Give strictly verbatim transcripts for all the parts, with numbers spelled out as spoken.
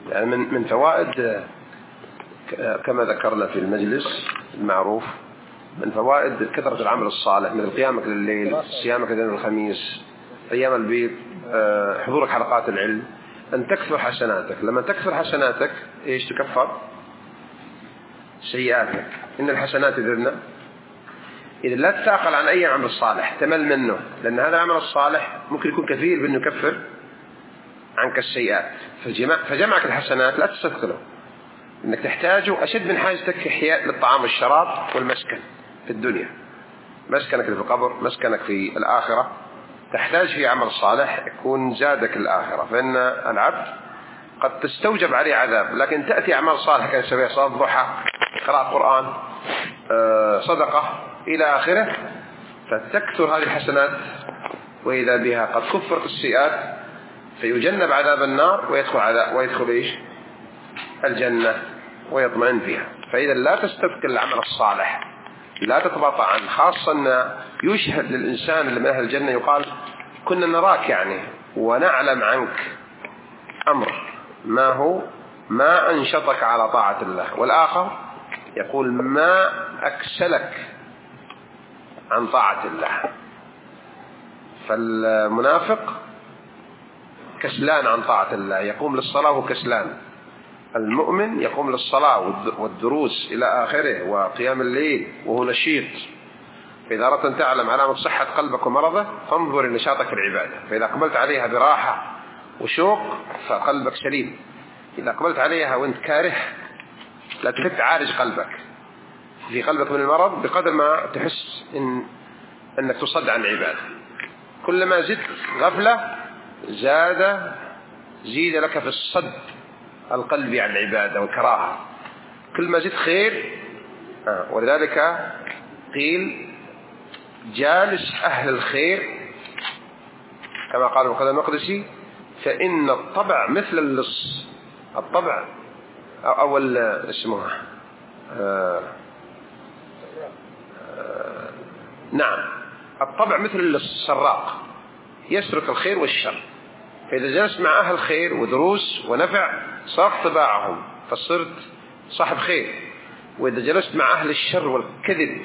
يعني من من فوائد كما ذكرنا في المجلس المعروف، من فوائد كثرة العمل الصالح مثل قيامك لليل، صيامك ليلة الخميس، أيام البيض، حضورك حلقات العلم، أن تكثر حسناتك. لما تكثر حسناتك إيش تكفر؟ سيئاتك. إن الحسنات يذهبن. إذا لا تتعقل عن أي عمل صالح تمل منه، لأن هذا العمل الصالح ممكن يكون كثير بأنه يكفر عنك السيئات. فجمعك الحسنات لا تستثقله، إنك تحتاجه أشد من حاجتك في إحياء للطعام والشراب والمسكن في الدنيا. مسكنك في القبر، مسكنك في الآخرة، تحتاج في عمل صالح يكون زادك الآخرة. فإن العبد قد تستوجب عليه عذاب، لكن تأتي أعمال صالحة كان سبيل صلاة الضحى، قراءة قرآن، صدقة إلى آخره، فتكثر هذه الحسنات وإذا بها قد كفرت السيئات، فيجنب عذاب النار ويدخل عذاب ويدخل إيش؟ الجنة ويطمئن فيها. فإذا لا تستثقل العمل الصالح، لا تتباطأ عنه، خاصة أن يشهد للإنسان اللي من أهل الجنة يقال كنا نراك يعني ونعلم عنك أمر ما هو ما أنشطك على طاعة الله، والآخر يقول ما أكسلك عن طاعة الله. فالمنافق كسلان عن طاعة الله، يقوم للصلاة وهو كسلان. المؤمن يقوم للصلاة والدروس إلى آخره وقيام الليل وهو نشيط. فإذا أردت أن تعلم علامة صحة قلبك ومرضه فانظر لنشاطك في العبادة، فإذا قبلت عليها براحة وشوق فقلبك سليم. إذا قبلت عليها وانت كاره لا تحب تعالج قلبك، في قلبك من المرض بقدر ما تحس إن أنك تصد عن العبادة. كلما زدت غفلة زاد زيد لك في الصد القلبي عن العبادة والكراهة. كل ما زدت خير آه. ولذلك قيل جالس أهل الخير كما قال ابن القيم المقدسي فإن الطبع مثل اللص. الطبع أول اسمه آه آه نعم الطبع مثل اللص سراق يسرق الخير والشر. فإذا جلست مع أهل خير ودروس ونفع صارت طباعهم فصرت صاحب خير. وإذا جلست مع أهل الشر والكذب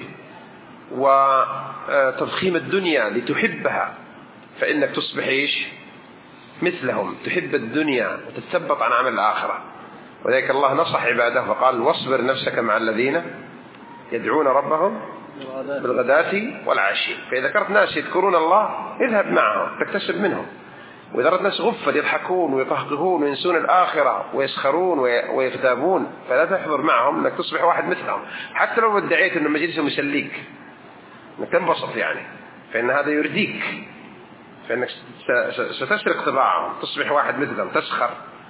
وتضخيم الدنيا لتحبها فإنك تصبح إيش؟ مثلهم، تحب الدنيا وتتثبط عن عمل الآخرة. وذلك الله نصح عباده فقال واصبر نفسك مع الذين يدعون ربهم بالغداة والعشي. فإذا ذكرت ناس يذكرون الله اذهب معهم تكتسب منهم. وإذا رأت ناس غفل يضحكون ويطهقون وينسون الآخرة ويسخرون ويغتابون فلا تحضر معهم، انك تصبح واحد مثلهم حتى لو ادعيت أن مجلسهم يسليك، انك تنبسط يعني، فإن هذا يرديك، فإنك ستسرق طباعهم، تصبح واحد مثلهم، تسخر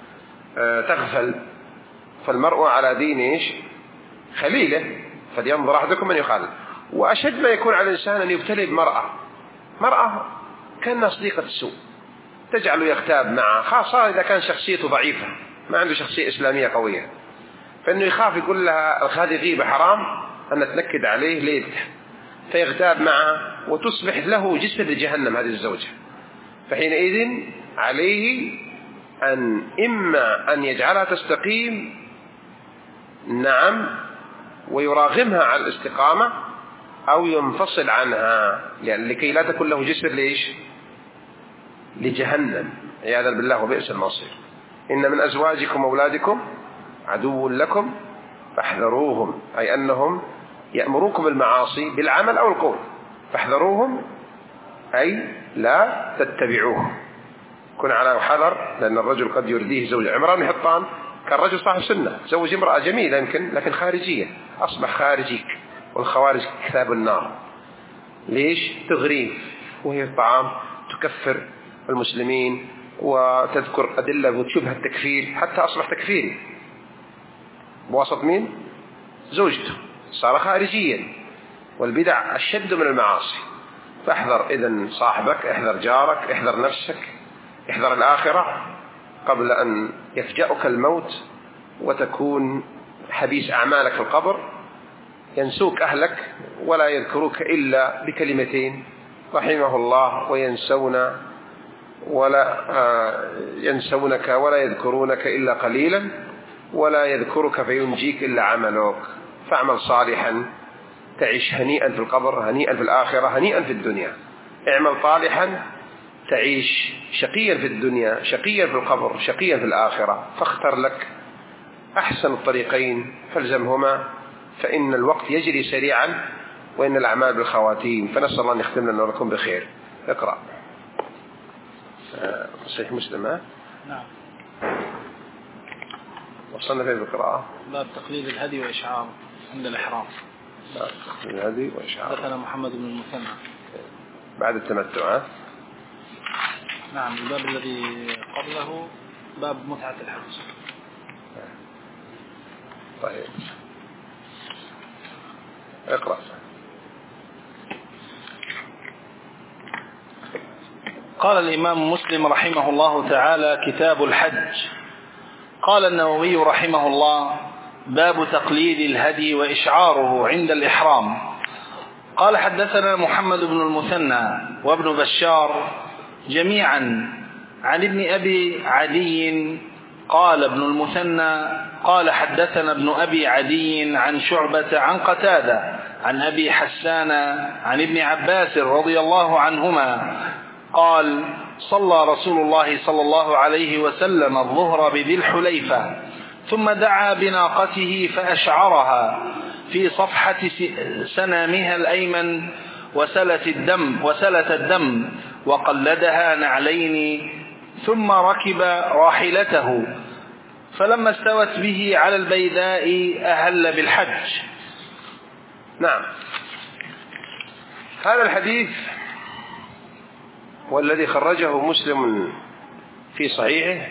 تغفل. فالمرء على دين إيش؟ خليله فلينظر أحدكم من يخالف. وأشد ما يكون على الإنسان أن يبتلي بمرأة، مرأة كأنها صديقة السوء تجعله يغتاب معه، خاصة إذا كان شخصيته ضعيفة ما عنده شخصية إسلامية قوية، فإنه يخاف يقول لها هذه غيبة حرام أن تنكد عليه ليلته فيغتاب معه وتصبح له جسد لجهنم هذه الزوجة. فحينئذ عليه أن إما أن يجعلها تستقيم نعم ويراغمها على الاستقامة أو ينفصل عنها يعني لكي لا تكون له جسر ليش؟ لجهنم عياذا بالله وبئس المصير. إن من أزواجكم وأولادكم عدو لكم فاحذروهم، أي أنهم يأمروكم بالمعاصي بالعمل أو القول فاحذروهم أي لا تتبعوهم. كن على حذر، لأن الرجل قد يرديه زوجه. عمران بن حطان كان رجل صاحب سنة، زوج امرأة جميلة يمكن لكن خارجية، أصبح خارجيك، والخوارج كتاب النار. ليش؟ تغريف وهي الطعام تكفر المسلمين وتذكر أدلة وتشبه التكفير حتى أصبح تكفيري بواسط مين؟ زوجته، صار خارجيا. والبدع أشد من المعاصي. فاحذر إذن صاحبك، احذر جارك، احذر نفسك، احذر الآخرة قبل أن يفجأك الموت وتكون حبيس أعمالك في القبر، ينسوك أهلك ولا يذكروك إلا بكلمتين رحمه الله وينسون ولا ينسونك ولا يذكرونك إلا قليلا ولا يذكرك فينجيك إلا عملك. فاعمل صالحا تعيش هنيئا في القبر، هنيئا في الآخرة، هنيئا في الدنيا. اعمل طالحا تعيش شقيا في الدنيا، شقيا في القبر، شقيا في الآخرة. فاختر لك أحسن الطريقين فالزمهما، فإن الوقت يجري سريعا وإن الأعمال بالخواتيم. فنسأل الله أن يختم لنا ولكم بخير. اقرأ. صحيح مسلم. ها؟ نعم. وصلنا فين بالقراءة؟ باب تقليد الهدي وإشعاره عند الإحرام. باب تقليد الهدي وإشعاره. حدثنا محمد بن المثنى بعد التمتع. نعم. الباب الذي قبله باب متعة الحج. طيب اقرأ. قال الإمام مسلم رحمه الله تعالى: كتاب الحج. قال النووي رحمه الله: باب تقليد الهدي وإشعاره عند الإحرام. قال: حدثنا محمد بن المثنى وابن بشار جميعا عن ابن أبي عدي. قال ابن المثنى: قال حدثنا ابن أبي عدي عن شعبة عن قتادة عن أبي حسان عن ابن عباس رضي الله عنهما قال: صلى رسول الله صلى الله عليه وسلم الظهر بذي الحليفة، ثم دعا بناقته فأشعرها في صفحة سنامها الأيمن وسلت الدم وسلت الدم وقلدها نعلين، ثم ركب راحلته، فلما استوت به على البيداء أهل بالحج. نعم. هذا الحديث والذي خرجه مسلم في صحيحه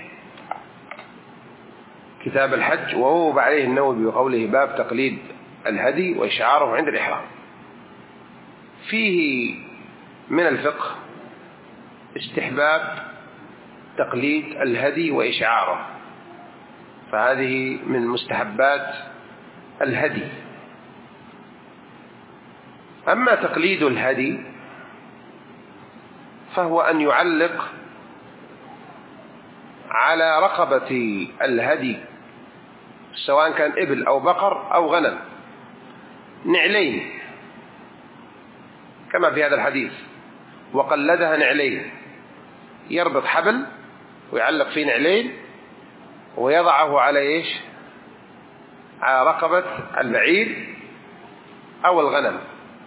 كتاب الحج، ووضع عليه النووي بقوله: باب تقليد الهدي وإشعاره عند الإحرام. فيه من الفقه استحباب تقليد الهدي وإشعاره، فهذه من مستحبات الهدي. أما تقليد الهدي فهو أن يعلق على رقبة الهدي سواء كان إبل أو بقر أو غنم نعلين كما في هذا الحديث: وقلدها نعلين. يربط حبل ويعلق فيه نعلين ويضعه على إيش؟ على رقبة البعير أو الغنم.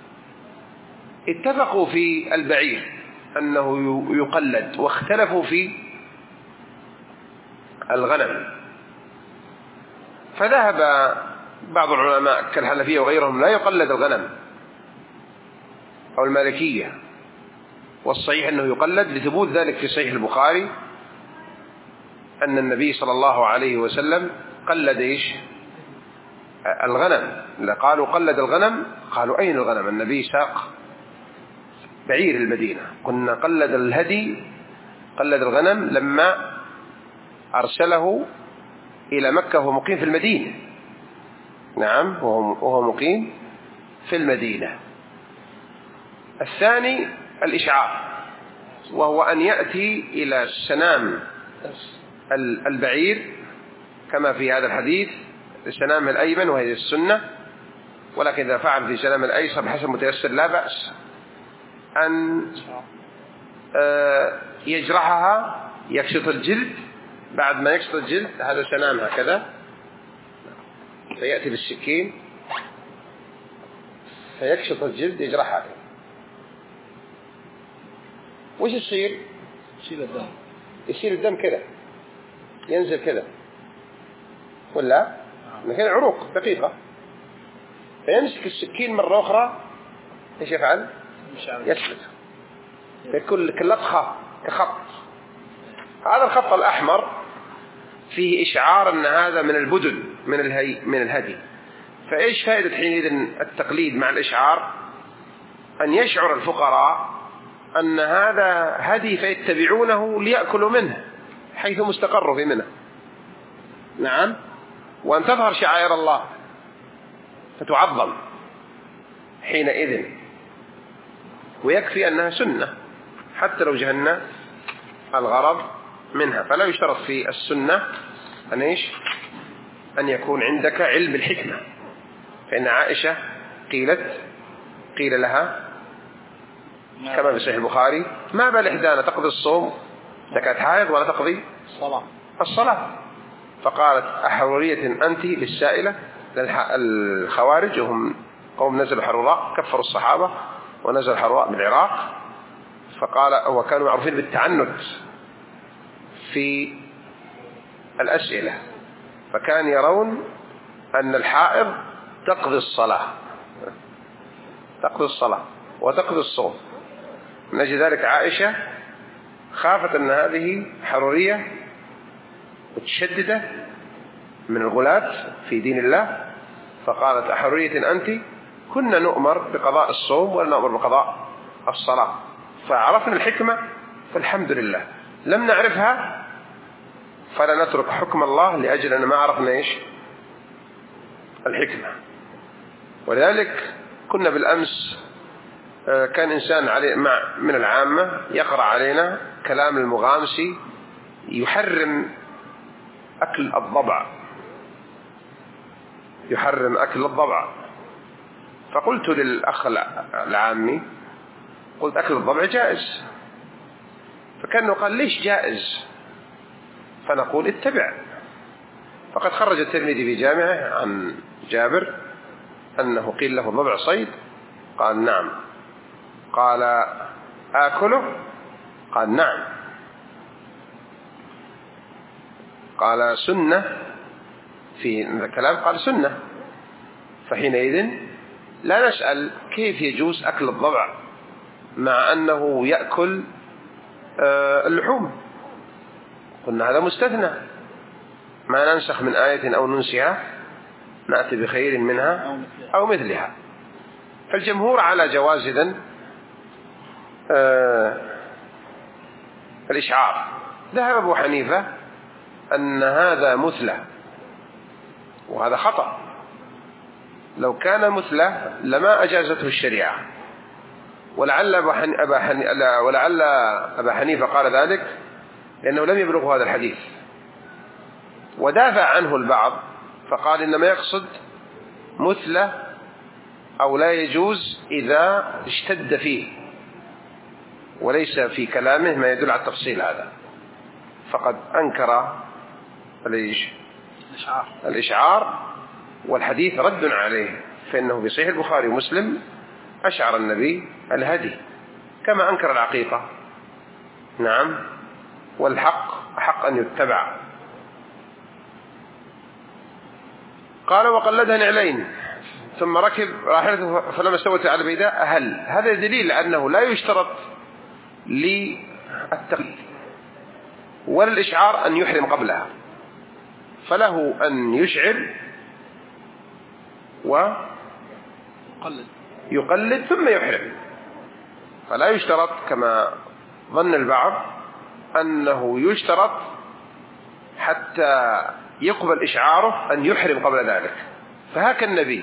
اتفقوا في البعير أنه يقلد، واختلفوا في الغنم. فذهب بعض العلماء كالحنفية وغيرهم لا يقلد الغنم أو المالكية، والصحيح أنه يقلد لثبوت ذلك في صحيح البخاري أن النبي صلى الله عليه وسلم قلد إيش؟ الغنم. قالوا قلد الغنم، قالوا أين الغنم؟ النبي ساق بعير المدينة. قلنا قلد الهدي، قلد الغنم لما أرسله إلى مكة وهو مقيم في المدينة. نعم، وهو مقيم في المدينة. الثاني الإشعار، وهو أن يأتي إلى سنام البعير كما في هذا الحديث السنام الأيمن وهي السنة، ولكن إذا فعل في سنام الأيسر بحسب متيسر لا بأس أن يجرحها، يكشط الجلد. بعد ما يكشط الجلد هذا سنام هكذا، فيأتي بالسكين فيكشط الجلد يجرحها. وش يصير؟ يصير الدم يصير الدم كذا، ينزل كذا ولا لكن عروق دقيقة. فيمسك السكين مرة أخرى ايش يفعل؟ يسلت كل كلطخة كخط. هذا الخط الأحمر فيه إشعار أن هذا من البدن من الهي من الهدي. فإيش فائدة حينئذ التقليد مع الإشعار؟ أن يشعر الفقراء أن هذا هدي فيتبعونه ليأكلوا منه حيث مستقروا في منه. نعم، وأن تظهر شعائر الله فتعظم حينئذ، ويكفي أنها سنة حتى لو جهلنا الغرض منها. فلا يشترط في السنة أن إيش أن يكون عندك علم الحكمة. فإن عائشة قيلت قيل لها كما في صحيح البخاري ما بال إحدانا تقضي الصوم زكاة حائض ولا تقضي الصلاة الصلاة؟ فقالت أحرورية أنت للسائلة. الخوارج وهم قوم نزلوا حروراء كفروا الصحابة ونزلوا حروراء بالعراق، فقال وكانوا معروفين بالتعنت في الأسئلة، فكان يرون أن الحائض تقضي الصلاة تقضي الصلاة وتقضي الصوم. من أجل ذلك عائشة خافت أن هذه حرورية متشددة من الغلاة في دين الله، فقالت أحرورية أنت؟ كنا نؤمر بقضاء الصوم ولا نؤمر بقضاء الصلاة. فعرفنا الحكمة فالحمد لله، لم نعرفها فلا نترك حكم الله لأجل أن ما عرفنا إيش الحكمة. ولذلك كنا بالأمس كان إنسان علي مع من العامة يقرأ علينا كلام المغامسي يحرم أكل الضبع يحرم أكل الضبع فقلت للأخ العامي قلت أكل الضبع جائز، فكانه قال ليش جائز؟ فنقول اتبع. فقد خرج الترمذي في جامعه عن جابر أنه قيل له الضبع صيد، قال نعم. قال آكله؟ قال نعم. قال سنة في الكلام؟ قال سنة. فحينئذ لا نسأل كيف يجوز أكل الضبع مع أنه يأكل اللحوم، قلنا هذا مستثنى، ما ننسخ من آية أو ننسها نأتي بخير منها أو مثلها. فالجمهور على جواز إذن آه الإشعار. ذهب أبو حنيفة أن هذا مثلى وهذا خطأ، لو كان مثلى لما أجازته الشريعة، ولعل أبا حنيفة ولعل أبا حنيفة قال ذلك لأنه لم يبلغه هذا الحديث، ودافع عنه البعض فقال إنما يقصد مثلى أو لا يجوز إذا اشتد فيه، وليس في كلامه ما يدل على التفصيل هذا. فقد أنكر الإشعار, الإشعار والحديث رد عليه، فإنه في صحيح البخاري ومسلم أشعر النبي الهدي كما أنكر العقيقة. نعم، والحق حق أن يتبع. قال وقلدها نعلين ثم ركب راحلته فلما استوت على البيداء أهل. هذا دليل أنه لا يشترط للتقليد ولا الإشعار أن يحرم قبلها، فله أن يشعر ويقلد ثم يحرم. فلا يشترط كما ظن البعض أنه يشترط حتى يقبل إشعاره أن يحرم قبل ذلك. فهاك النبي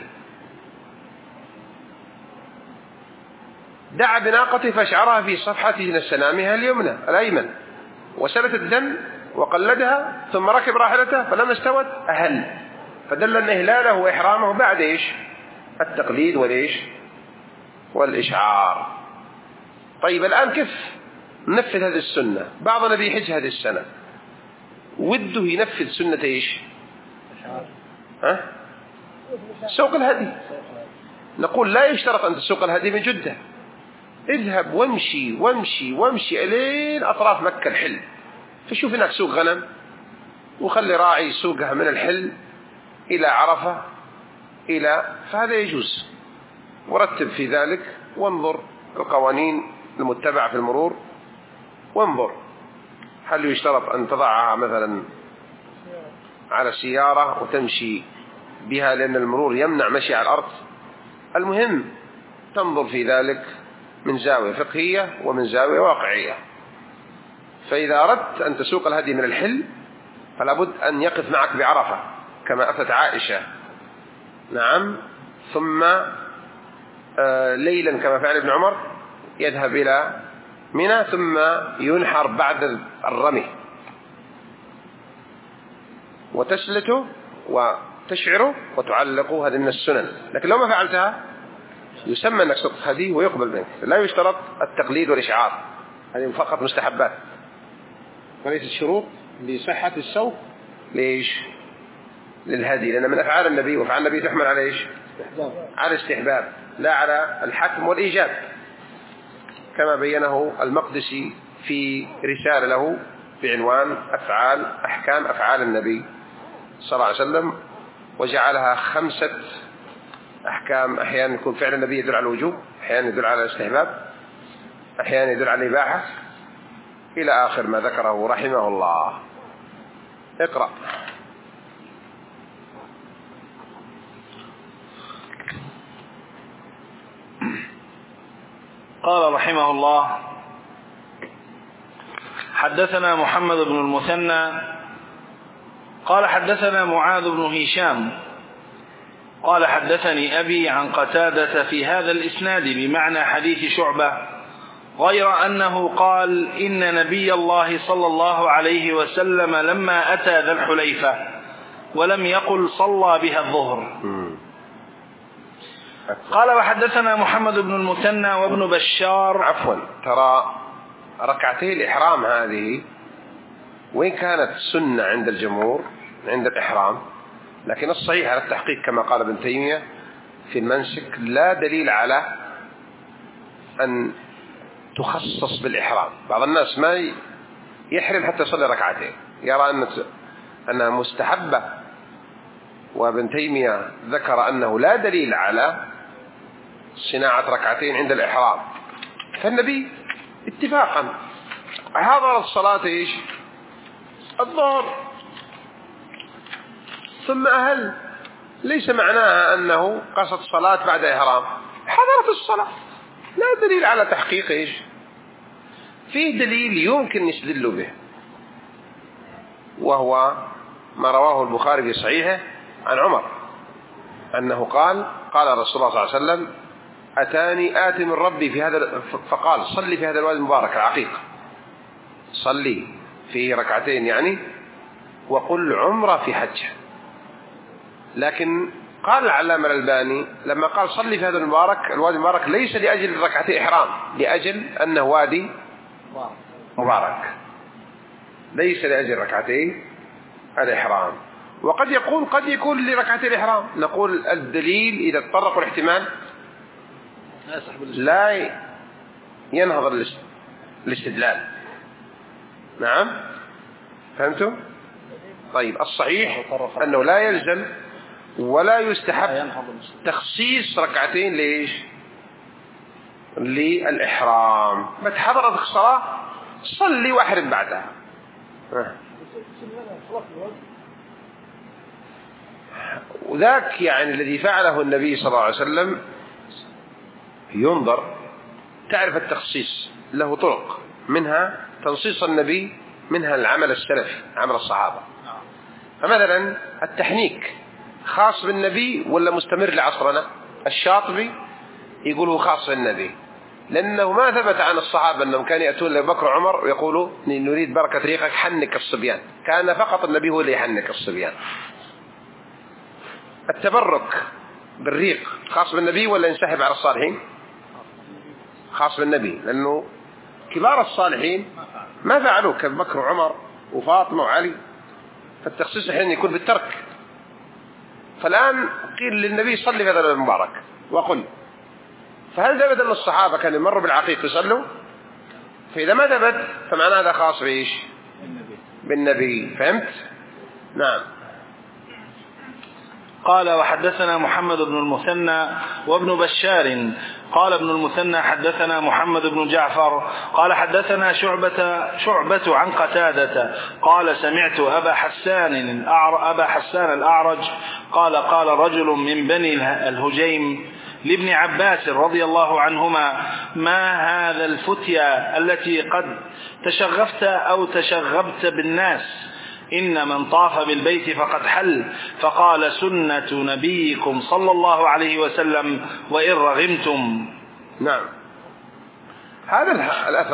دعا بناقته فاشعرها في صفحة سنامها اليمنى الأيمن وسلت الدم وقلدها ثم ركب راحلته فلما استوت أهل، فدل أن إهلاله وإحرامه بعد إيش التقليد والإيش والإشعار. طيب الآن كيف ننفذ هذه السنة؟ بعضنا بيحج هذه السنة وده ينفذ سنة إيش ها؟ سوق الهدي. نقول لا يشترط أن تسوق الهدي من جدة، اذهب وامشي وامشي وامشي إلين أطراف مكة الحل، فشوف هناك سوق غنم وخلي راعي سوقها من الحل إلى عرفة إلى، فهذا يجوز. ورتب في ذلك وانظر القوانين المتبعة في المرور، وانظر هل يشترط أن تضعها مثلا على سيارة وتمشي بها لأن المرور يمنع مشي على الأرض. المهم تنظر في ذلك من زاوية فقهية ومن زاوية واقعية. فإذا أردت أن تسوق الهدي من الحل فلا بد أن يقف معك بعرفة كما أفتت عائشة. نعم. ثم ليلا كما فعل ابن عمر يذهب إلى منى ثم ينحر بعد الرمي وتسلته وتشعره وتعلقه. هذه من السنن، لكن لو ما فعلتها يسمى أنك سقط هدي ويقبل منك. لا يشترط التقليد والإشعار، هذه فقط مستحبات وليست شروط لصحة السوق. ليش؟ للهدي، لأن من أفعال النبي وفعل النبي تحمل على إيش؟ على الاستحباب لا على الحتم والإيجاب، كما بينه المقدسي في رسالة له بعنوان أفعال أحكام أفعال النبي صلى الله عليه وسلم، وجعلها خمسة أحكام. أحيانا يكون فعل النبي يدل على الوجوب، أحيانا يدل على الاستحباب، أحيانا يدل على الإباحة، إلى آخر ما ذكره رحمه الله. اقرأ. قال رحمه الله: حدثنا محمد بن المثنى قال حدثنا معاذ بن هشام قال حدثني أبي عن قتادة في هذا الإسناد بمعنى حديث شعبة، غير أنه قال: إن نبي الله صلى الله عليه وسلم لما أتى ذا الحليفة ولم يقل صلى بها الظهر. قال: وحدثنا محمد بن المثنى وابن بشار. عفوا، ترى ركعتي الإحرام هذه وإن كانت سنة عند الجمهور عند الإحرام، لكن الصحيح على التحقيق كما قال ابن تيمية في المنسك لا دليل على أن تخصص بالإحرام. بعض الناس ما يحرم حتى يصلي ركعتين، يرى أن أنها مستحبة، وابن تيمية ذكر أنه لا دليل على صناعة ركعتين عند الإحرام. فالنبي اتفاقا حضر الصلاة إيش؟ الظهر ثم أهل، ليس معناها أنه قصد صلاة بعد إحرام، حضرت الصلاة. لا دليل على تحقيق إيش؟ فيه دليل يمكن نستدل به، وهو ما رواه البخاري في صحيحه عن عمر أنه قال: قال رسول الله صلى الله عليه وسلم: أتاني آت من ربي في هذا، فقال: صلي في هذا الوادي المبارك العقيق، صلي فيه ركعتين يعني، وقل عمرة في حجه. لكن قال العلامة الألباني لما قال صلي في هذا المبارك الوادي المبارك ليس لأجل ركعتي إحرام، لأجل أنه وادي مبارك، ليس لأجل ركعتي الإحرام. وقد يقول قد يكون لركعتي الإحرام، نقول الدليل إذا اتطرق الاحتمال لا ينهض الاستدلال. نعم، فهمتم؟ طيب، الصحيح أنه لا يلزم ولا يستحب تخصيص ركعتين ليش؟ للإحرام. ما تحضرت الصلاة صلي واحرم بعدها. وذاك يعني الذي فعله النبي صلى الله عليه وسلم ينظر، تعرف التخصيص له طرق، منها تنصيص النبي، منها العمل السلفي عمل الصحابة. فمثلا التحنيك خاص بالنبي ولا مستمر لعصرنا؟ الشاطبي يقول هو خاص بالنبي، لأنه ما ثبت عن الصحابة أنهم كانوا يأتون لأبي بكر وعمر ويقولوا نريد بركة ريقك حنك الصبيان، كان فقط النبي هو اللي يحنك الصبيان. التبرك بالريق خاص بالنبي ولا ينسحب على الصالحين؟ خاص بالنبي، لأنه كبار الصالحين ما فعلوا كأبي بكر وعمر وفاطمة وعلي، فالتخصيص حين يكون بالترك. فالآن قيل للنبي صلي في هذا المبارك وقل، فهل ثبت أن الصحابة كانوا يمروا بالعقيق يصلوا؟ فإذا ما ثبت فمعنى هذا خاص بإيش؟ بالنبي. فهمت؟ نعم. قال: وحدثنا محمد بن المثنى وابن بشار قال ابن المثنى حدثنا محمد بن جعفر قال حدثنا شعبة شعبة عن قتادة قال: سمعت أبا حسان أبا حسان الأعرج قال: قال رجل من بني الهجيم لابن عباس رضي الله عنهما: ما هذا الفتيا التي قد تشغفت أو تشغبت بالناس؟ إن من طاف بالبيت فقد حل. فقال: سنة نبيكم صلى الله عليه وسلم وإن رغمتم. نعم، هذا الأثر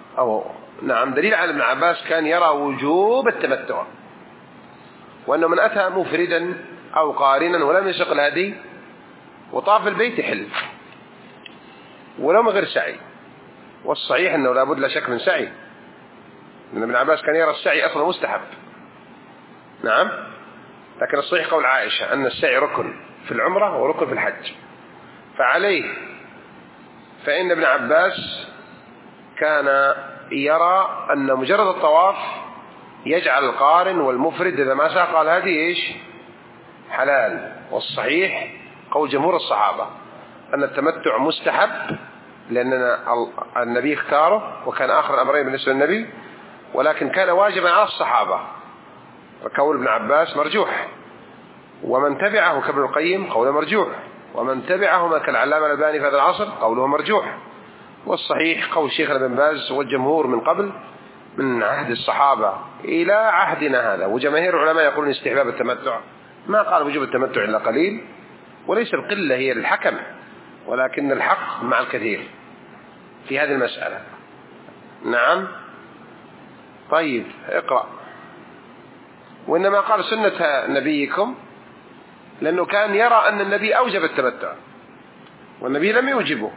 أو نعم دليل على ابن عباس كان يرى وجوب التمتع، وأنه من أتى مفردا أو قارنا ولم يسق الهدي وطاف البيت يحل ولو من غير سعي. والصحيح أنه لابد لا شك من سعي، لأن ابن عباس كان يرى السعي أصلا مستحب. نعم، لكن الصحيح قول عائشة أن السعي ركن في العمرة وركن في الحج، فعليه فإن ابن عباس كان يرى أن مجرد الطواف يجعل القارن والمفرد إذا ما ساق الهدي إيش حلال. والصحيح قول جمهور الصحابة أن التمتع مستحب، لأن النبي اختاره وكان آخر الأمرين بالنسبة للنبي، ولكن كان واجبا على الصحابة، فقول ابن عباس مرجوح، ومن تبعه كابن القيم قوله مرجوح، ومن تبعهما كالعلامة الألباني في هذا العصر قوله مرجوح. والصحيح قول شيخنا بن باز والجمهور من قبل من عهد الصحابة إلى عهدنا هذا، وجماهير العلماء يقولون استحباب التمتع، ما قال وجوب التمتع إلا قليل، وليس القلة هي الحكم، ولكن الحق مع الكثير في هذه المسألة. نعم طيب اقرأ. وإنما قال سنة نبيكم لأنه كان يرى أن النبي أوجب التمتع والنبي لم يوجبه،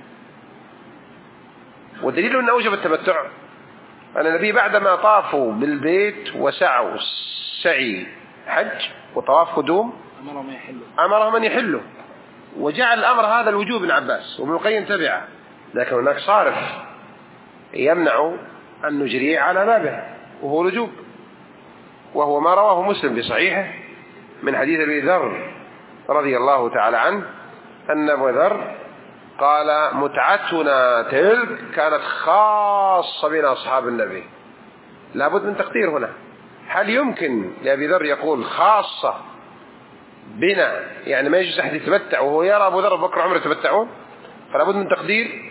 ودليل أنه أوجب التمتع أن النبي بعدما طافوا بالبيت وسعوا سعي حج وطواف قدوم أمرهم أن يحلوا، وجعل الأمر هذا الوجوب ابن عباس وابن القيم تبعه، لكن هناك صارف يمنع أن نجريه على بابه وهو الوجوب، وهو ما رواه مسلم بصحيحه من حديث أبي ذر رضي الله تعالى عنه أن أبو ذر قال متعتنا تلك كانت خاصة بنا أصحاب النبي. لابد من تقدير هنا، هل يمكن لأبي ذر يقول خاصة بنا يعني ما يجوز أحد يتمتع وهو يرى أبو ذر بكر عمر يتمتعون؟ فلابد من تقدير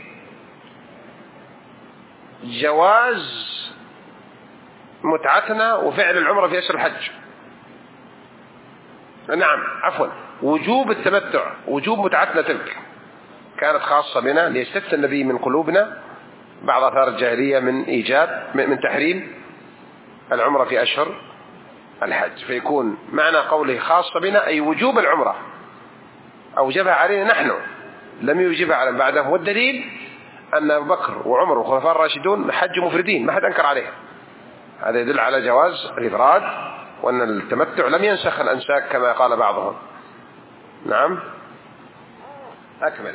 جواز متعتنا وفعل العمرة في أشهر الحج. نعم عفوا وجوب التمتع وجوب متعتنا تلك كانت خاصة بنا ليستثنى النبي من قلوبنا بعض آثار الجاهلية من إيجاب من تحريم العمرة في أشهر الحج، فيكون معنى قوله خاصة بنا أي وجوب العمرة أوجبها علينا نحن لم يوجبها على بعدهم. والدليل أن أبو بكر وعمر والخلفاء الراشدون حجوا مفردين ما حد أنكر عليه، هذا يدل على جواز الإفراد وأن التمتع لم ينسخ الأنساك كما قال بعضهم. نعم أكمل.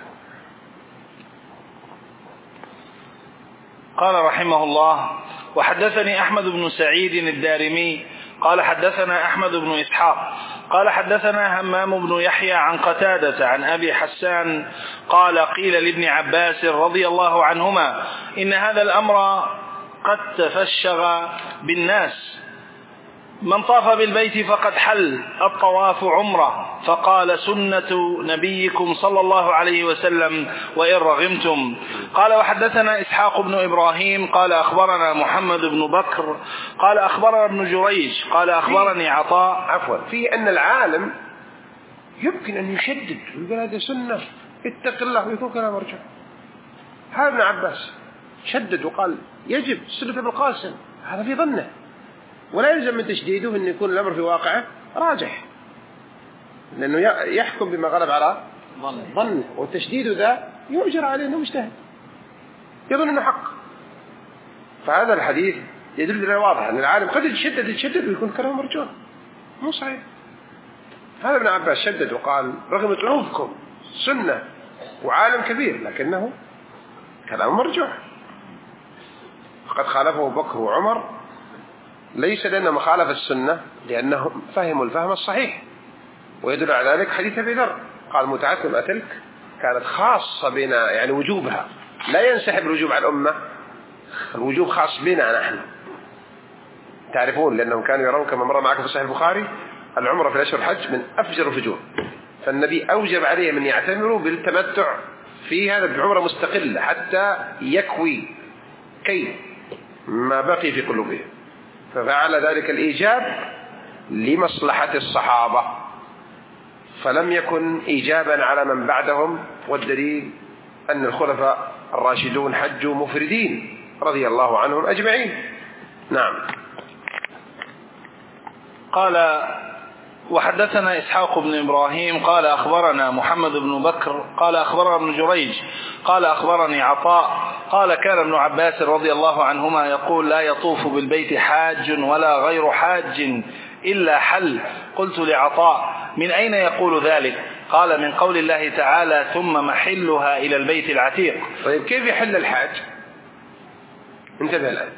قال رحمه الله وحدثني أحمد بن سعيد الدارمي قال حدثنا أحمد بن إسحاق قال حدثنا همام بن يحيى عن قتادة عن أبي حسان قال قيل لابن عباس رضي الله عنهما إن هذا الأمر قد تفشغ بالناس، من طاف بالبيت فقد حل، الطواف عمرة، فقال سنة نبيكم صلى الله عليه وسلم وإن رغمتم. قال وحدثنا إسحاق بن إبراهيم قال أخبرنا محمد بن بكر قال أخبرنا ابن جريج قال أخبرني عطاء عفوا في أن العالم يمكن أن يشدد ويقول هذه سنة اتق الله ويكون كلام مرجع. هذا ابن عباس شدد وقال يجب سنة ابن القاسم، هذا في ظنه ولا يلزم من تشديده أن يكون الأمر في واقعه راجح، لأنه يحكم بما غلب على ظنه، والتشديد ذا يؤجر عليه أنه مجتهد يظن أنه حق. فهذا الحديث يدل على واضح أن العالم قد يتشدد يتشدد ويكون كلام مرجوح مو صحيح. هذا ابن عباس شدد وقال رغم عنوفكم سنة وعالم كبير لكنه كلام مرجوح، فقد خالفه بكر وعمر ليس لأنه مخالف السنة لأنهم فهموا الفهم الصحيح، ويدل على ذلك حديث أبي ذر قال متعتنا تلك كانت خاصة بنا يعني وجوبها لا ينسحب الوجوب على الأمة، الوجوب خاص بنا نحن. تعرفون لأنهم كانوا يرون كما مر معكم في صحيح البخاري العمرة في أشهر الحج من أفجر الفجور، فالنبي أوجب عليه من يعتمروا بالتمتع في هذا بعمرة مستقلة حتى يكوي كي ما بقي في قلوبهم، ففعل ذلك الإيجاب لمصلحة الصحابة فلم يكن إيجابا على من بعدهم. والدليل أن الخلفاء الراشدون حجوا مفردين رضي الله عنهم أجمعين. نعم. قال وحدثنا إسحاق بن إبراهيم قال أخبرنا محمد بن بكر قال أخبرنا ابن جريج قال أخبرني عطاء قال كان ابن عباس رضي الله عنهما يقول لا يطوف بالبيت حاج ولا غير حاج إلا حل. قلت لعطاء من أين يقول ذلك؟ قال من قول الله تعالى ثم محلها إلى البيت العتيق. طيب كيف يحل الحاج؟ انتبه الآن.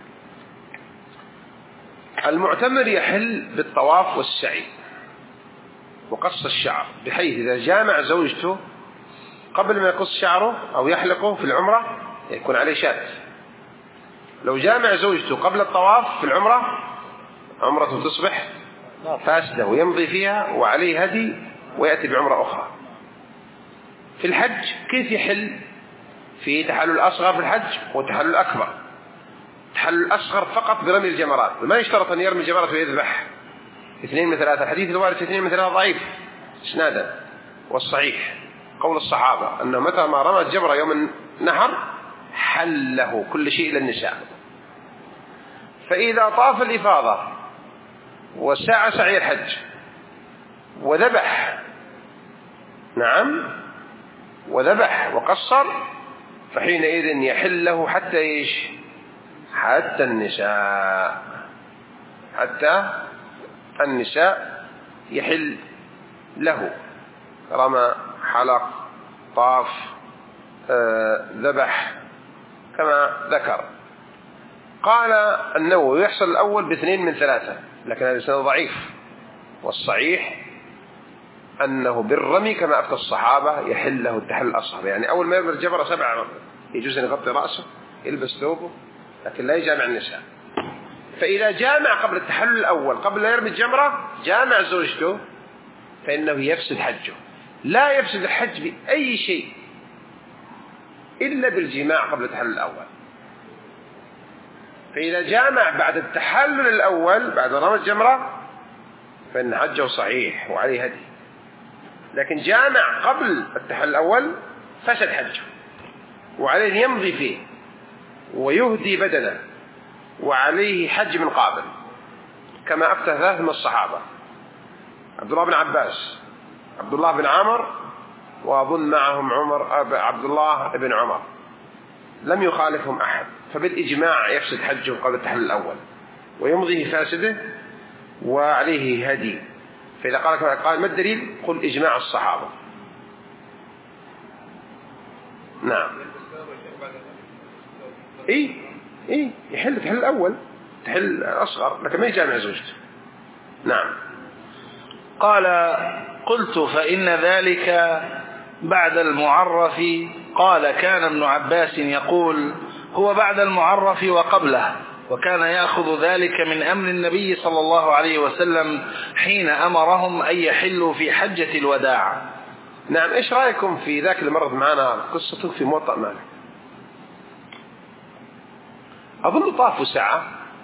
المعتمر يحل بالطواف والسعي وقص الشعر، بحيث إذا جامع زوجته قبل ما يقص شعره أو يحلقه في العمرة يكون عليه شاة. لو جامع زوجته قبل الطواف في العمرة عمرته تصبح فاسدة ويمضي فيها وعليه هدي ويأتي بعمرة أخرى. في الحج كيف يحل؟ في تحلل أصغر في الحج وتحلل أكبر. تحلل الأصغر فقط برمي الجمرات، وما يشترط أن يرمي الجمرات ويذبح. اثنين من ثلاثة، الحديث الوارد في اثنين من ثلاثة ضعيف إسنادا، والصحيح قول الصحابة أنه متى ما رمى الجمرة يوم النحر حله كل شيء إلى النساء. فإذا طاف الإفاضة وسعى سعي الحج وذبح، نعم وذبح وقصر، فحينئذ يحله حتى إيش؟ حتى النساء، حتى النساء يحل له. رمى، حلق، طاف، آه، ذبح كما ذكر. قال النووي يحصل الأول باثنين من ثلاثة، لكن هذا سنة ضعيف، والصحيح أنه بالرمي كما أفتى الصحابة يحل له التحلل الأصغر. يعني أول ما يرمي الجمرة سبع يجوز أن يغطي رأسه، يلبس ثوبه، لكن لا يجامع النساء. فإذا جامع قبل التحلل الأول قبل لا يرمي الجمرة جامع زوجته فإنه يفسد حجه. لا يفسد الحج بأي شيء إلا بالجماع قبل التحلل الأول. فإذا جامع بعد التحلل الأول بعد رمي الجمرة فإن حجه صحيح وعليه هدي، لكن جامع قبل التحلل الأول فسد حجه وعليه يمضي فيه ويهدي بدنه وعليه حج من قابل، كما أفتى ثلاثة من الصحابة: عبد الله بن عباس، عبد الله بن عمر، وأظن معهم عمر عبد الله بن عمر، لم يخالفهم أحد. فبالإجماع يفسد حجه قبل التحلل الأول ويمضيه فاسده وعليه هدي. فإذا قال قال ما الدليل؟ قل إجماع الصحابة. نعم. إيه إيه يحل تحل الأول، تحل أصغر، لكن ما يجامع زوجته. نعم. قال قلت فإن ذلك بعد المعرف. قال كان ابن عباس يقول هو بعد المعرف وقبله، وكان يأخذ ذلك من أمر النبي صلى الله عليه وسلم حين أمرهم أن يحلوا في حجة الوداع. نعم. إيش رأيكم في ذاك اللي مرت معنا قصته في موطأ مالك؟ أظن طافوا ساعة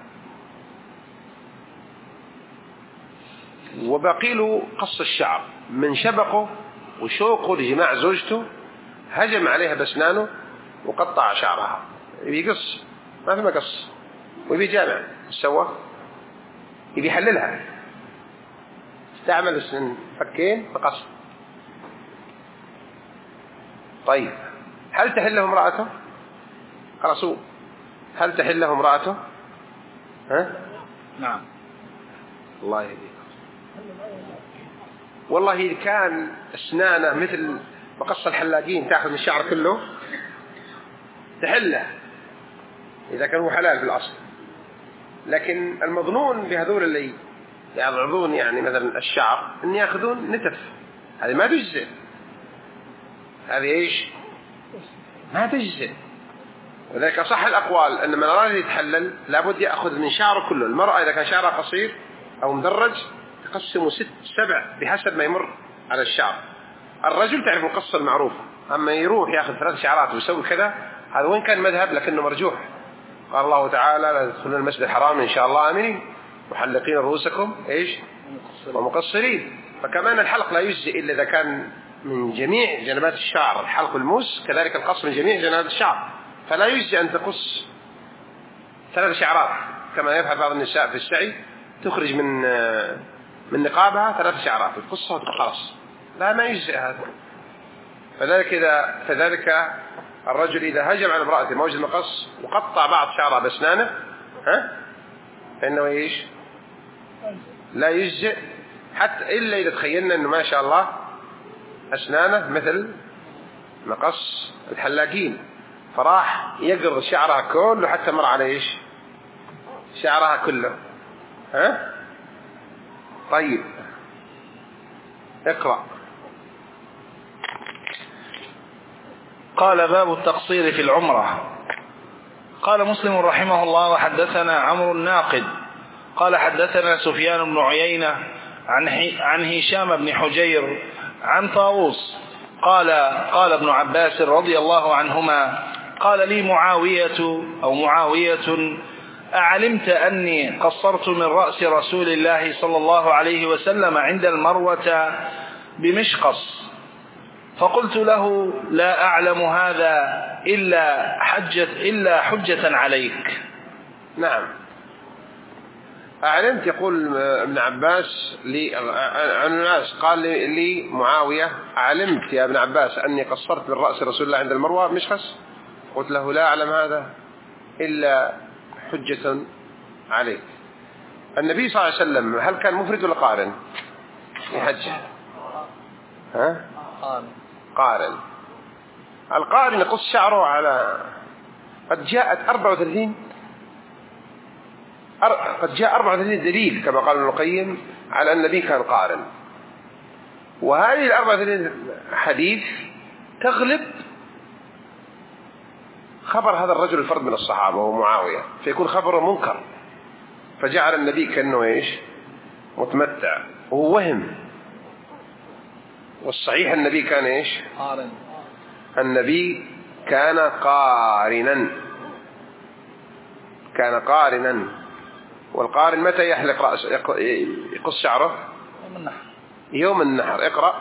وباقي له قص الشعر من شبقه وشوقه لجماع زوجته، هجم عليها بسنانه وقطع شعرها. يبي قص ما في ما قص، ويبي جامع سوى، يبي يحللها، استعمل السن فكين فقص. طيب هل تحله امرأته؟ خلاص، هل تحله امرأته؟ ها؟ نعم. الله يهديك. والله إذا كان أسنانه مثل مقص الحلاقين تأخذ من الشعر كله تحله إذا كان هو حلال في الأصل. لكن المظنون بهذول اللي يعضعضون يعني مثلا الشعر أن يأخذون نتف، هذه ما تجزئ. هذه إيش؟ ما تجزئ. وذلك صح الأقوال أن من أراد يتحلل لابد يأخذ من شعره كله. المرأة إذا كان شعرها قصير أو مدرج تقسمه ست سبع بحسب ما يمر على الشعر. الرجل تعرف القصة المعروفة، أما يروح يأخذ ثلاث شعرات ويسوي كذا، هذا وين كان مذهب لكنه مرجوح. قال الله تعالى لا تدخلون المسجد الحرام إن شاء الله آمنين محلقين رؤوسكم إيش ومقصرين. فكمان الحلق لا يجزئ إلا إذا كان من جميع جنبات الشعر، الحلق والموس كذلك القص من جميع جنبات الشعر، فلا يجزئ أن تقص ثلاث شعرات كما يفعل بعض النساء في السعي، تخرج من من نقابها ثلاث شعرات تقصها وتخلص، لا ما يجزئ هذا. فذلك إذا فذلك الرجل إذا هجم على امرأته موجد مقص وقطع بعض شعرها بأسنانه ها فإنه إيش لا يجزئ، حتى إلا إذا تخيلنا إنه ما شاء الله أسنانه مثل مقص الحلاقين، فراح يقرض شعرها كله حتى مر على إيش شعرها كله. ها طيب اقرأ. قال باب التقصير في العمرة. قال مسلم رحمه الله وحدثنا عمرو الناقد قال حدثنا سفيان بن عيينة عن عن هشام بن حجير عن طاووس قال قال ابن عباس رضي الله عنهما قال لي معاوية أو معاوية أعلمت أني قصرت من رأس رسول الله صلى الله عليه وسلم عند المروة بمشقص؟ فقلت له لا أعلم هذا إلا حجة إلا حجة عليك. نعم أعلمت، يقول ابن عباس لي عن الناس قال لي معاوية أعلمت يا ابن عباس أني قصرت من رأس رسول الله عند المروة بمشقص؟ قلت له لا أعلم هذا إلا حجة عليك. النبي صلى الله عليه وسلم هل كان مفرد ولا قارن يحج؟ ها قارن. القارن يقص شعره على قد جاءت أربعة وثلاثين قد جاء أربعة وثلاثين دليل كما قال ابن القيم على أن النبي كان قارن، وهذه الأربعة وثلاثين حديث تغلب خبر هذا الرجل الفرد من الصحابة ومعاوية، فيكون خبره منكر، فجعل النبي كأنه إيش متمتع وهو وهم. والصحيح النبي كان إيش قارن، النبي كان قارنا كان قارنا والقارن متى يحلق رأسه يقص شعره؟ يوم النحر. يوم النحر. اقرأ.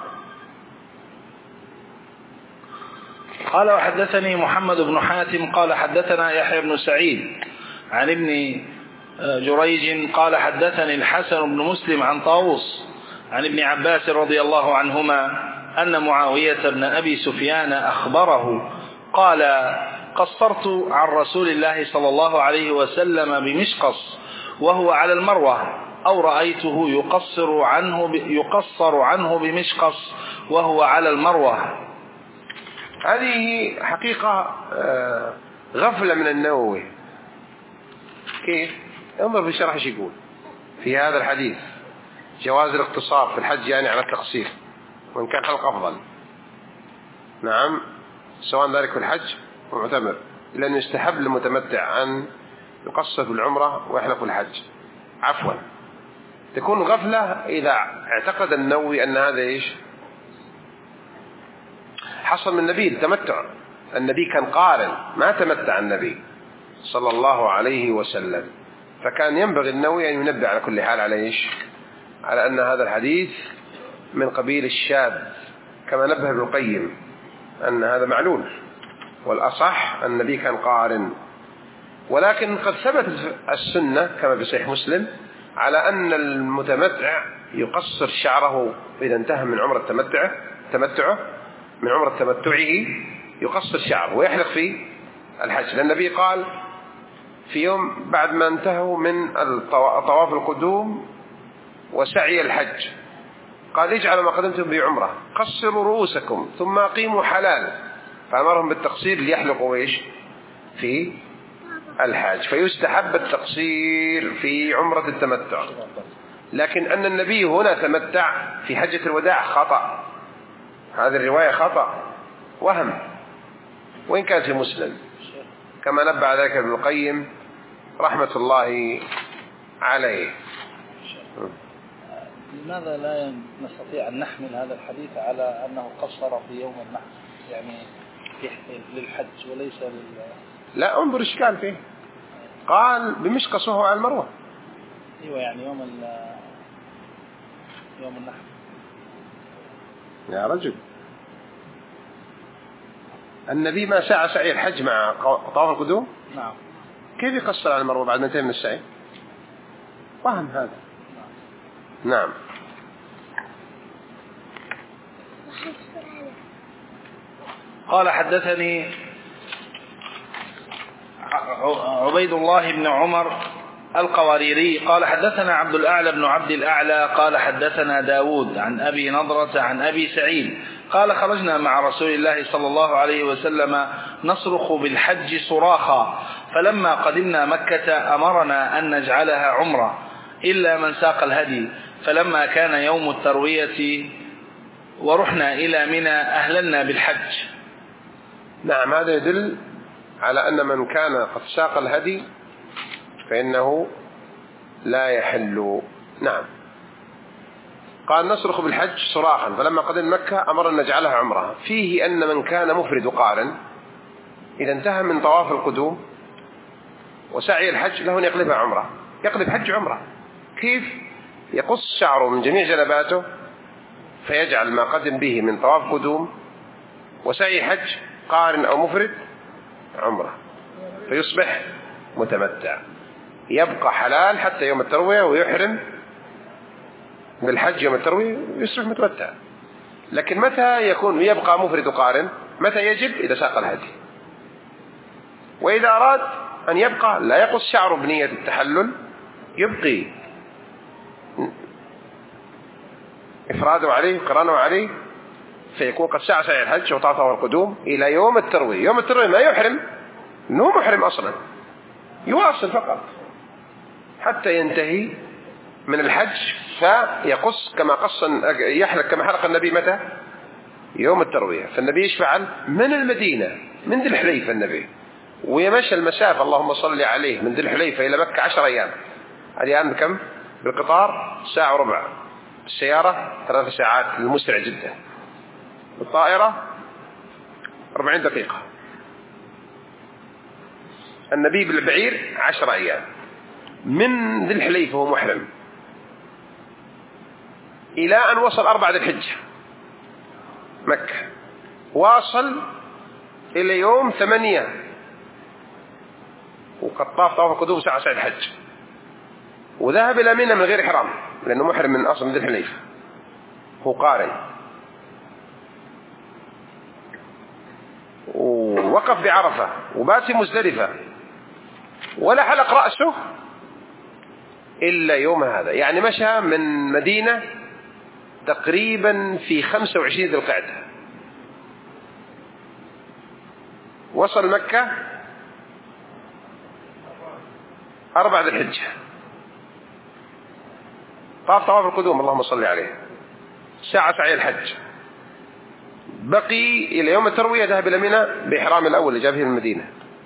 قال وحدثني محمد بن حاتم قال حدثنا يحيى بن سعيد عن ابن جريج قال حدثني الحسن بن مسلم عن طاووس عن ابن عباس رضي الله عنهما أن معاوية بن أبي سفيان أخبره قال قصرت عن رسول الله صلى الله عليه وسلم بمشقص وهو على المروة، أو رأيته يقصر عنه يقصر عنه بمشقص وهو على المروة. هذه حقيقة غفلة من النووي. كيف؟ انظر في الشرح ايش يقول في هذا الحديث: جواز الاقتصار في الحج يعني على التقصير، وإن كان حلق أفضل. نعم سواء ذلك في الحج ومعتمر، إلا أنه يستحب للمتمتع أن يقصر في العمرة ويحلق في الحج. عفوا تكون غفلة إذا اعتقد النووي أن هذا إيش حصل من النبي التمتع. النبي كان قارن ما تمتع النبي صلى الله عليه وسلم، فكان ينبغي النووي أن ينبه على كل حال على إيش على أن هذا الحديث من قبيل الشاذ، كما نبه ابن القيم أن هذا معلول، والأصح أن النبي كان قارن. ولكن قد ثبتت السنة كما في صحيح مسلم على أن المتمتع يقصر شعره إذا انتهى من عمر التمتع تمتعه من عمر تمتعه يقصر شعره ويحلق في الحج، لأن النبي قال في يوم بعد ما انتهوا من طواف القدوم وسعي الحج قال اجعلوا ما قدمتم بعمرة قصروا رؤوسكم ثم أقيموا حلال، فأمرهم بالتقصير ليحلقوا إيش في الحج. فيستحب التقصير في عمرة التمتع، لكن أن النبي هنا تمتع في حجة الوداع خطأ، هذه الرواية خطأ وهم، وإن كان في مسلم كما نبع ذلك ابن القيم رحمة الله عليه. لماذا لا نستطيع أن نحمل هذا الحديث على أنه قصر في يوم النحر يعني للحج وليس لل... لا انظر ايش قال فيه، قال بمشقص وهو على المروة. ايوه يعني يوم ال... يوم النحر يا رجل، النبي ما سعى سعي الحج مع طواف القدوم؟ نعم. كيف يقصر على المروة بعد ما انتهى من السعي؟ فهم هذا. نعم. قال حدثني عبيد الله بن عمر القواريري قال حدثنا عبد الأعلى بن عبد الأعلى قال حدثنا داود عن أبي نضرة عن أبي سعيد قال خرجنا مع رسول الله صلى الله عليه وسلم نصرخ بالحج صراخا، فلما قدمنا مكة أمرنا أن نجعلها عمرة إلا من ساق الهدي، فلما كان يوم التروية ورحنا إلى منى أهللنا بالحج. نعم، هذا يدل على أن من كان قد ساق الهدي فإنه لا يحل. نعم. قال نصرخ بالحج صراخا، فلما قدم مكة أمر أن نجعلها عمرة. فيه أن من كان مفرد قارن إذا انتهى من طواف القدوم وسعي الحج له أن يقلبها عمرة، يقلب حج عمرة. كيف؟ يقص شعره من جميع جنباته فيجعل ما قدم به من طواف قدوم وسعي حج قارن أو مفرد عمرة، فيصبح متمتع، يبقى حلال حتى يوم التروية ويحرم بالحج يوم التروية ويصبح متمتع. لكن متى يكون يبقى مفرد قارن؟ متى يجب؟ إذا ساق الهدي. وإذا أراد أن يبقى لا يقص شعره بنية التحلل، يبقي إفراده عليه قرانه عليه، فيكون قد سعى سعي الحج وطافه القدوم إلى يوم التروية. يوم التروية ما يحرم، إنه محرم أصلا، يواصل فقط حتى ينتهي من الحج فيقص كما قص يحلق كما حلق النبي متى؟ يوم التروية. فالنبي يشفعل من المدينة من ذي الحليفة النبي، ويمشى المسافة اللهم صل عليه من ذي الحليفة إلى مكة عشر أيام. الآن كم؟ بالقطار ساعة وربع، السيارة ثلاث ساعات المسرع جدا، الطائرة أربعين دقيقة، النبي بالبعير عشر أيام. من ذي الحليفة هو محرم إلى أن وصل أربعة ذي الحجة مكة، واصل إلى يوم ثمانية وقد طاف طواف القدوم ساعة سعي الحج، وذهب إلى منى من غير إحرام لأنه محرم من أصل ذي الحليفة، هو قارن، ووقف بعرفة وبات في مزدلفة ولا حلق رأسه إلا يوم هذا. يعني مشى من مدينة تقريبا في خمسة وعشرين ذي القعدة، وصل مكة أربعة ذي الحجة، طاف طواف القدوم اللهم صل عليه، ساعة سعي الحج، بقي إلى يوم التروية ذهب إلى منى بإحرام الأول اللي جاء فيه من المدينة،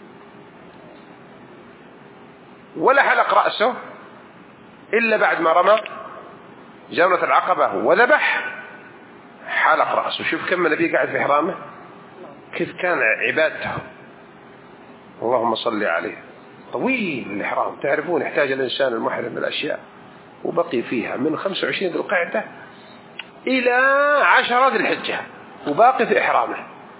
ولا حلق رأسه إلا بعد ما رمى جمرة العقبة وذبح حلق رأسه. شوف كم النبي قاعد في إحرامه، كيف كان عبادته اللهم صل عليه، طويل الإحرام. تعرفون يحتاج الإنسان المحرم الأشياء، وبقي فيها من خمسة وعشرين ذي القعدة إلى عشرة ذي الحجة وباقي في إحرامه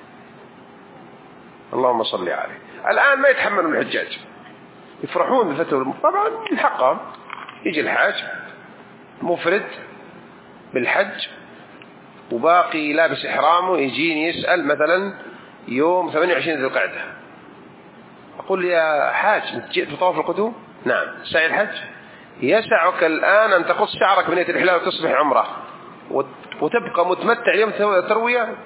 اللهم صل عليه. الآن ما يتحملون الحجاج، يفرحون بفتوى، طبعا من حقهم. يجي الحاج مفرد بالحج وباقي لابس إحرامه، يجيني يسأل مثلا يوم ثمانية وعشرين ذي القعدة، أقول يا حاج أنت جئت بطواف القدوم؟ نعم. سعي الحج؟ يسعك الآن أن تقص شعرك بنية الإحلال وتصبح عمره وتبقى متمتع يوم التروية،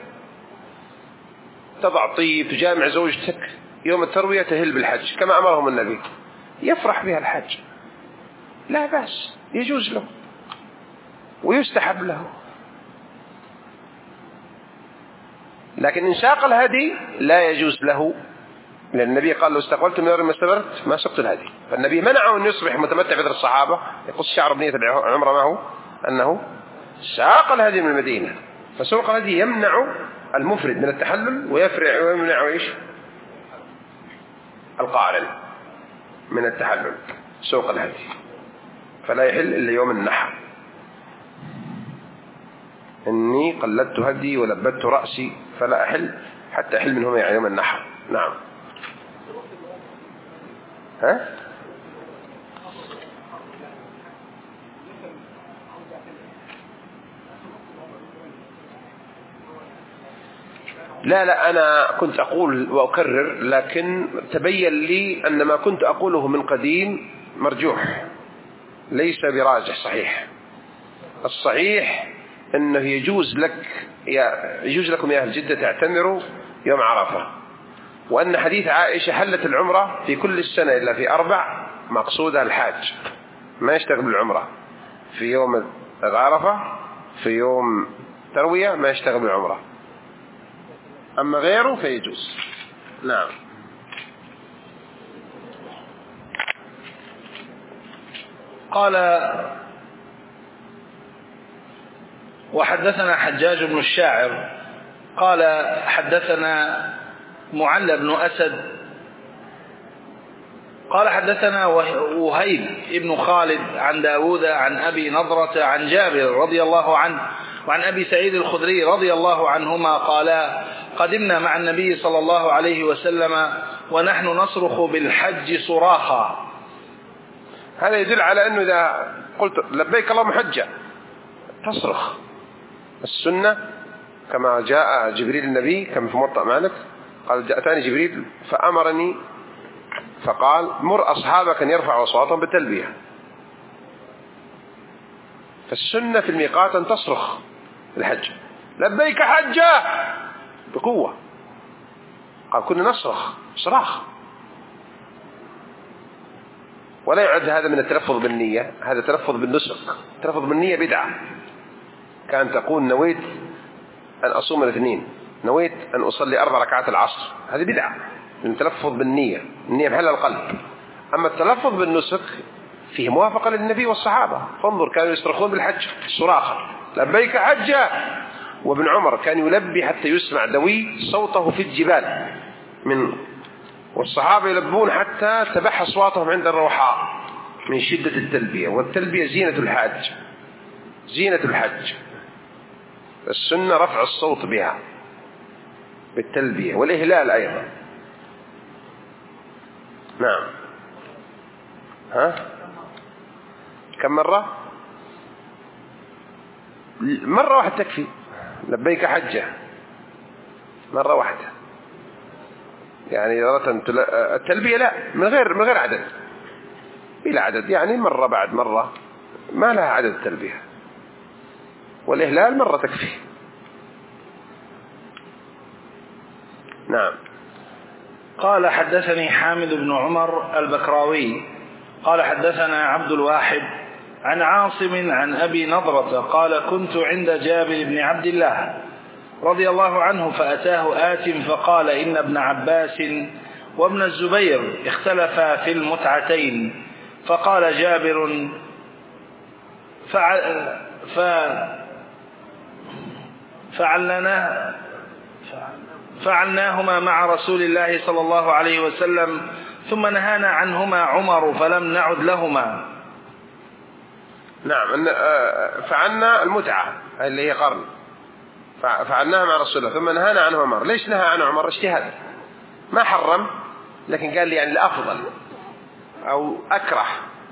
تضع طيب، تجامع زوجتك يوم التروية، تهل بالحج كما أمرهم النبي، يفرح بها الحج، لا بأس، يجوز له ويستحب له. لكن إن ساق الهدي لا يجوز له، لأن النبي قال لو استقبلت من غير ما استبرت ما سقت الهدي، فالنبي منعه أن يصبح متمتع مثل الصحابة يقص شعره بنية العمرة، ما هو أنه ساق الهدي من المدينة، فسوق الهدي يمنع المفرد من التحلل ويفرع ويمنع إيش القارن من التحلل، سوق الهدي، فلا يحل إلا يوم النحر. إني قلدت هدي ولبدت رأسي فلا أحل حتى أحل منهما يوم النحر. نعم. ها؟ لا لا أنا كنت أقول وأكرر، لكن تبين لي أن ما كنت أقوله من قديم مرجوح ليس براجح صحيح. الصحيح أنه يجوز لك يجوز لكم يا أهل جدة تعتمروا يوم عرفة، وأن حديث عائشة حلت العمرة في كل السنة إلا في أربع مقصودها الحاج، ما يشتغل بالعمرة في يوم عرفة، في يوم تروية ما يشتغل بالعمرة، أما غيره فيجوز. نعم. قال وحدثنا حجاج بن الشاعر قال حدثنا معل بن أسد قال حدثنا وهيب ابن خالد عن داود عن أبي نضرة عن جابر رضي الله عنه وعن أبي سعيد الخدري رضي الله عنهما قالا قدمنا مع النبي صلى الله عليه وسلم ونحن نصرخ بالحج صراخا. هذا يدل على أنه إذا قلت لبيك اللهم حجة تصرخ. السنة كما جاء جبريل النبي كما في موطأ مالك قال جاءتني جبريل فأمرني فقال مر أصحابك أن يرفعوا أصواتهم بالتلبية. فالسنة في الميقات أن تصرخ الحج لبيك حجة بقوة. قال كنا نصرخ صراخ، ولا يعد هذا من التلفظ بالنية، هذا تلفظ بالنسك. التلفظ بالنية بدعة. كان تقول نويت أن أصوم الاثنين، نويت أن أصلي أربع ركعات العصر، هذه بدعة من التلفظ بالنية، النية محل القلب. أما التلفظ بالنسك فيه موافقة للنبي والصحابة، فانظر كانوا يصرخون بالحج الصراخ لبيك حجة. وابن عمر كان يلبي حتى يسمع دوي صوته في الجبال من والصحابة يلبون حتى تبح أصواتهم عند الروحاء من شدة التلبية. والتلبية زينة الحج، زينة الحج. السنة رفع الصوت بها بالتلبية والإهلال أيضا. نعم. ها كم مرة؟ مرة واحدة تكفي. لبيك حجة مرة واحدة، يعني التلبية لا من غير من غير عدد، بلا عدد، يعني مرة بعد مرة ما لها عدد التلبية. والإهلال مرة تكفي. نعم. قال حدثني حامد بن عمر البكراوي قال حدثنا عبد الواحد عن عاصم عن أبي نضرة قال كنت عند جابر بن عبد الله رضي الله عنه فأتاه آت فقال إن ابن عباس وابن الزبير اختلفا في المتعتين. فقال جابر فعل فعلنا فعلناهما مع رسول الله صلى الله عليه وسلم ثم نهانا عنهما عمر فلم نعد لهما. نعم. فعلنا المتعة اللي هي قرن فعلناها مع رسول الله ثم نهانا عنه عمر. ليش نهى عنه عمر؟ اجتهاد، ما حرم، لكن قال لي يعني الأفضل أو أكره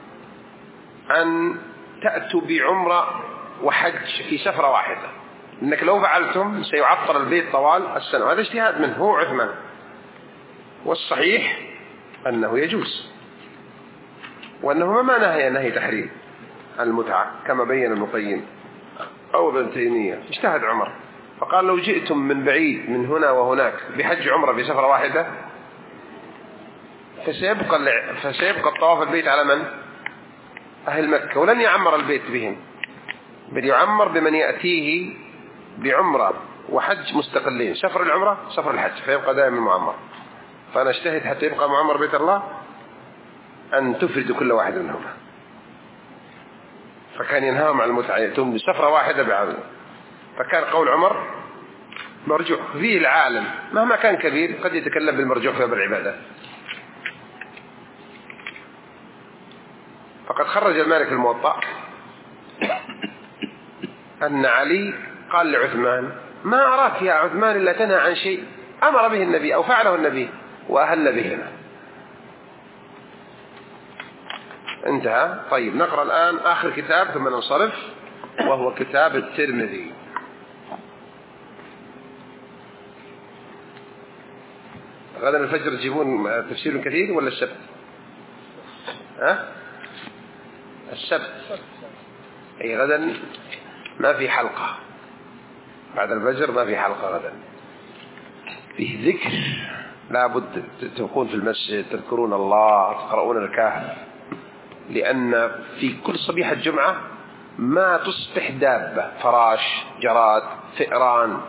أن تأتوا بعمرة وحج في سفرة واحدة، إنك لو فعلتم سيعطل البيت طوال السنة. هذا اجتهاد منه هو عثمان، والصحيح أنه يجوز، وأنه ما نهي نهي تحريم المتعة كما بين ابن القيم أو ابن تيمية. اجتهد عمر فقال لو جئتم من بعيد من هنا وهناك بحج عمرة في سفرة واحدة فسيبقى, فسيبقى الطواف البيت على من؟ أهل مكة، ولن يعمر البيت بهم، بل يعمر بمن يأتيه بعمرة وحج مستقلين، سفر العمرة سفر الحج، فيبقى دائما معمر. فأنا اجتهد حتى يبقى معمر بيت الله أن تفرد كل واحد منهم. فكان ينهاهم عن المتعة، يأتون بسفرة واحدة بعمل. فكان قول عمر مرجوح فيه العالم مهما كان كبير قد يتكلم بالمرجوح في العبادة. فقد خرج المالك الموطأ أن علي قال لعثمان ما أراك يا عثمان إلا تنهى عن شيء أمر به النبي أو فعله النبي وأهل به. انتهى. طيب نقرأ الآن آخر كتاب ثم ننصرف، وهو كتاب الترمذي. غدا الفجر تجيبون تفسير كثير ولا السبت؟ ها؟ السبت. أي غدا ما في حلقة، بعد الفجر ما في حلقة غدا، فيه ذكر، لا بد تكون في المسجد تذكرون الله، تقرؤون الكهف، لأن في كل صبيحة جمعة ما تصبح دابة، فراش، جراد، فئران،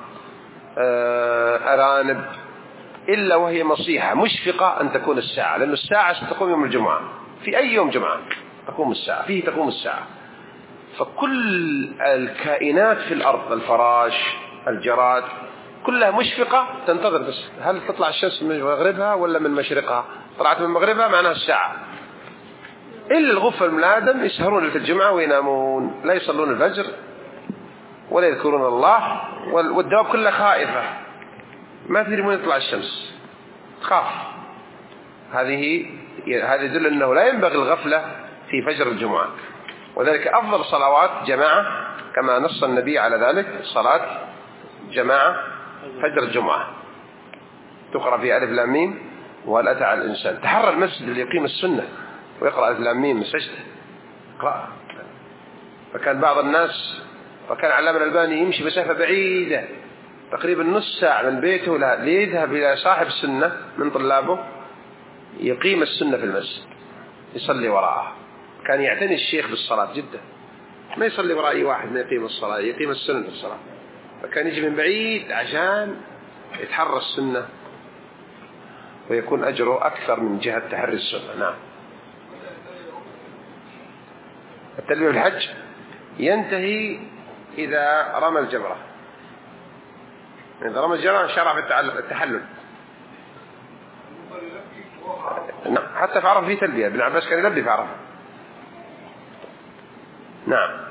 أرانب، إلا وهي مصيحة مشفقة أن تكون الساعة، لأن الساعة ستقوم يوم الجمعة، في أي يوم جمعة تقوم الساعة، فيه تقوم الساعة. فكل الكائنات في الأرض، الفراش، الجراد، كلها مشفقة تنتظر بس هل تطلع الشمس من مغربها ولا من مشرقها. طلعت من مغربها معناها الساعة. إلا الغفل من آدم يسهرون ليلة الجمعة وينامون، لا يصلون الفجر ولا يذكرون الله، والدواب كلها خائفة ما تدري من يطلع الشمس، خاف. هذه هذا يدل أنه لا ينبغي الغفلة في فجر الجمعة، وذلك أفضل صلوات جماعة كما نص النبي على ذلك، صلاة جماعة فجر الجمعة تقرأ في ألف لام ميم وهل أتى على الإنسان. تحرى المسجد اللي يقيم السنة ويقرأ ألف لام ميم مسجد اقرأ. فكان بعض الناس، وكان علامة الألباني يمشي مسافة بعيدة تقريبا نص ساعة من بيته ليذهب إلى صاحب السنة من طلابه يقيم السنة في المسجد يصلي وراءه. كان يعتني الشيخ بالصلاة جدا، ما يصلي وراء أي واحد ما يقيم الصلاة، يقيم السنة في الصلاة. فكان يجي من بعيد عشان يتحرى السنة ويكون أجره أكثر من جهة تحري السنة. نعم. التلبية بالحج ينتهي إذا رمى الجمرة، إذا رمى الجمرة شرع في التحلل. نعم. حتى في عرفة في تلبية، ابن عباس كان يلبي في عرفة. نعم.